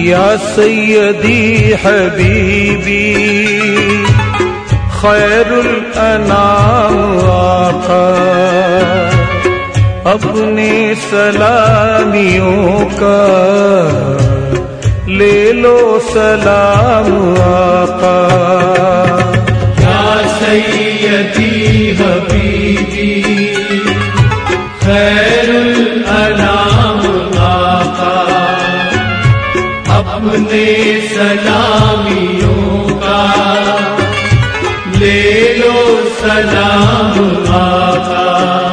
या सैयदी हबीबी खैरुल अनाम आका, अपने सलामियों का ले लो सलाम आका। या सैयदी हबीबी खैरुल अनाम आका, अपने सलामियों का ले लो सलाम आका।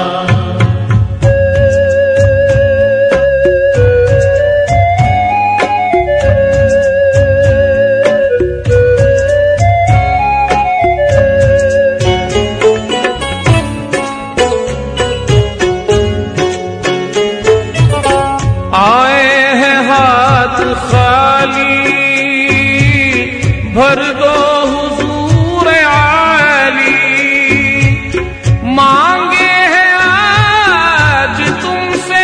आए हैं हाथ खाली, भर दो हुजूर आली, मांगे हैं आज तुमसे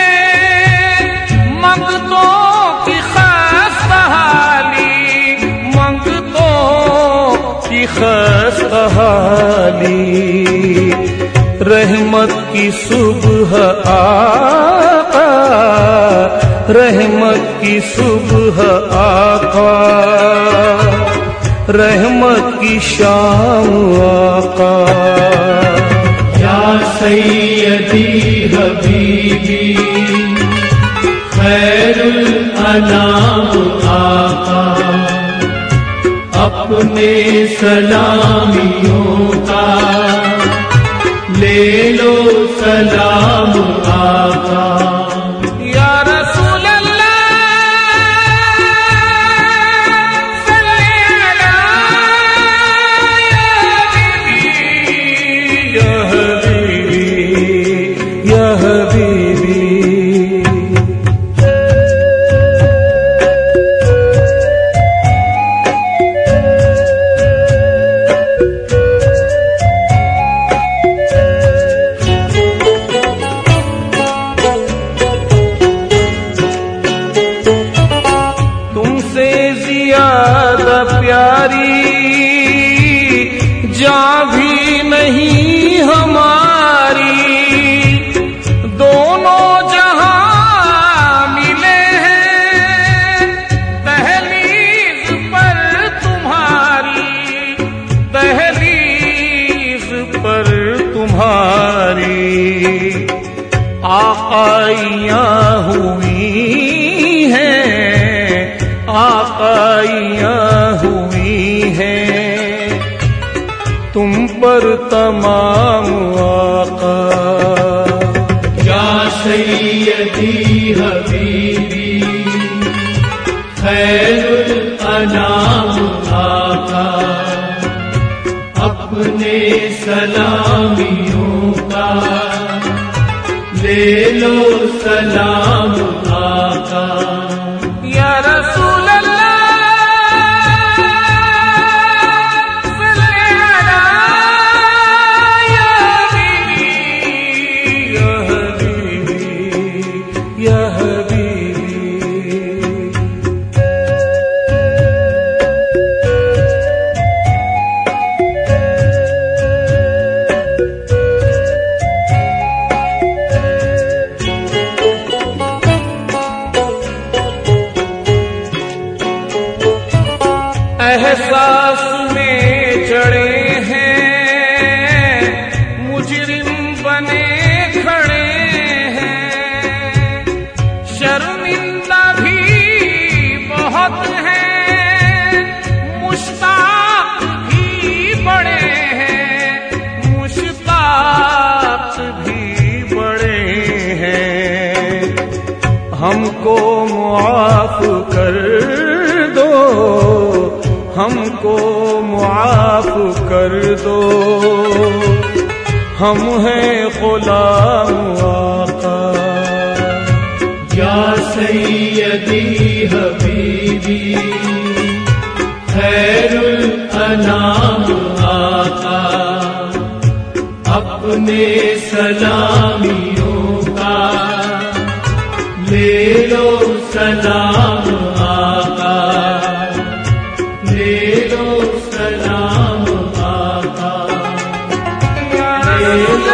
मंगतों की खास हाली, मंगतों की खास हाली। रहमत की सुबह आका, रहमत की सुबह आका, रहमत की शाम आका। या सैयदी हबीबी खैरुल अनाम आका, अपने सलामियों का ले लो सलाम आका। या रसूल अल्लाह सल्ले अला या हबीबी, या हबीबी, या हबीबी। ज्यादा प्यारी जान भी नहीं हमारी, दोनों जहां मिले हैं दहलीज पर तुम्हारी, दहलीज पर तुम्हारी। आकाइयां हुई हैं, आकाइयां हुई हैं तुम पर तमाम आका। या सैयदी हबीबी खैरुल अनाम आका, अपने सलामियों का ले लो सलाम आका। या रसूल अल्लाह सल्ले अला या हबीबी, या हबीबी, या हबीबी। एहसास में चढ़े हैं मुजरिम बने खड़े हैं, शर्मिंदा भी बहुत हैं, मुश्ताक भी बड़े हैं, मुश्ताक भी बड़े हैं। हमको मुआफ कर दो, हमको मुआफ कर दो, हम हैं गुलाम आका। या सैयदी हबीबी खैरुल अनाम आका, अपने सलामियों का ले लो सलाम आका। ले लो